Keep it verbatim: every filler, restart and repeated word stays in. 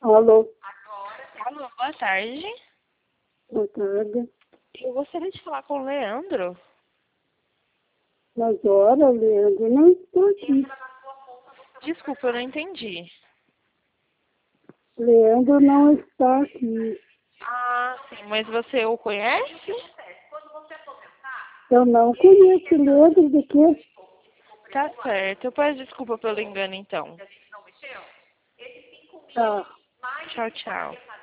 Alô, Alô, boa tarde. boa tarde. Eu gostaria de falar com o Leandro. Mas ora, Leandro, não estou aqui. Desculpa, eu não entendi. Leandro não está aqui. Ah, sim, mas você o conhece? Eu não conheço Leandro de quê? Tá certo. Eu peço desculpa pelo engano, então. Tá. Tchau, tchau.